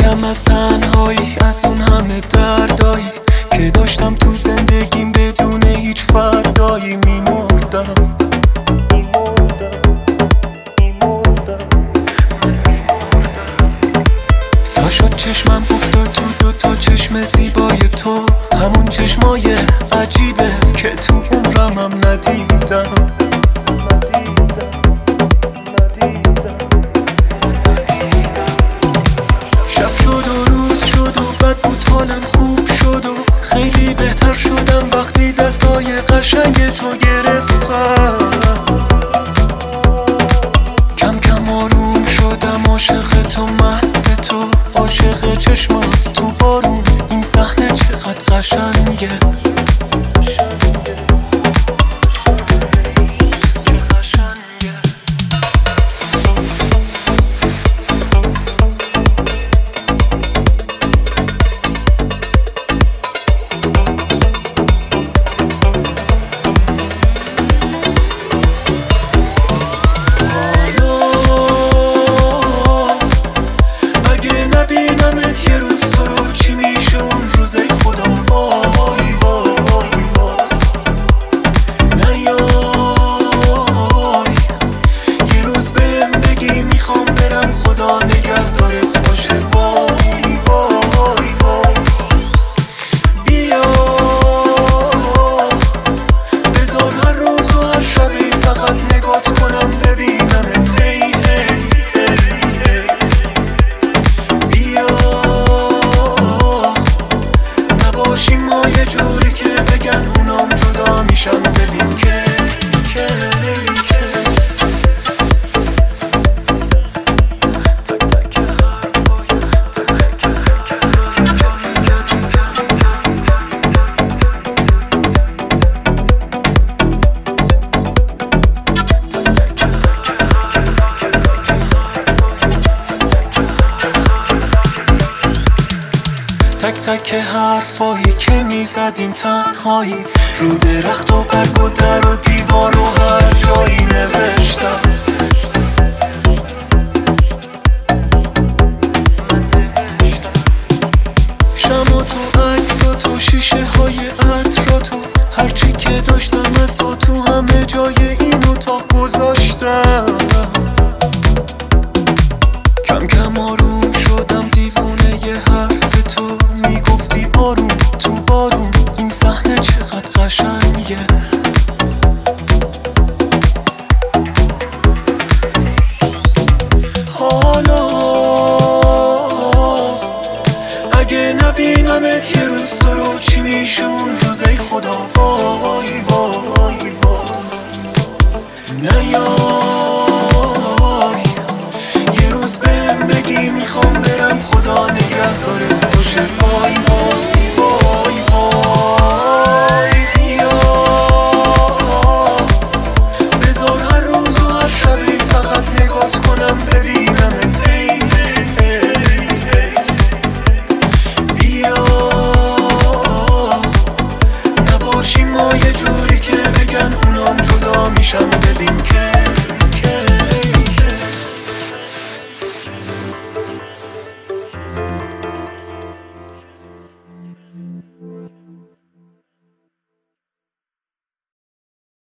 میرم از تنهایی، از اون همه دردایی که داشتم تو زندگیم بدون هیچ فردایی. میمردم تا شد چشمم افتاد تو دوتا چشم زیبای تو، همون چشمای عجیبت که تو عمرم ندیدم. شب شد و روز شد و بد بود حالم خوب شد و خیلی بهتر شدم وقتی دستای قشنگ تو گرفتم. کم کم آروم شدم، عاشق تو، مست تو، عاشق چشمات تو بارون. این صحنه چقدر قشنگه. تک تک حرفایی که میزدیم تنهایی، رو درخت و برگ و در و دیوار و هر جایی نوشتم. شما تو، عکس و تو، شیشه های عطر تو، هرچی که داشتم از تو همه جای این اتاق گذاشتم. کم کم آروم شدم، دیوونه ی حرف تو، میگفتی آروم تو بارون. این صحنه چقدر قشنگه. حالا اگه نبینمت یه روز تو رو، چی میشه اون روز؟ ای خدا وای وای وای. نیای یه روز بهم بگی میخوام برم، خدا نگهدارت باشه. وای وای وای وای. بیا بذار هر روز و هر شبی فقط نگات کنم ببینمت. ای ای ای. بیا نباشیم ما یه جوری که بگن اونام جدا میشم. ببین که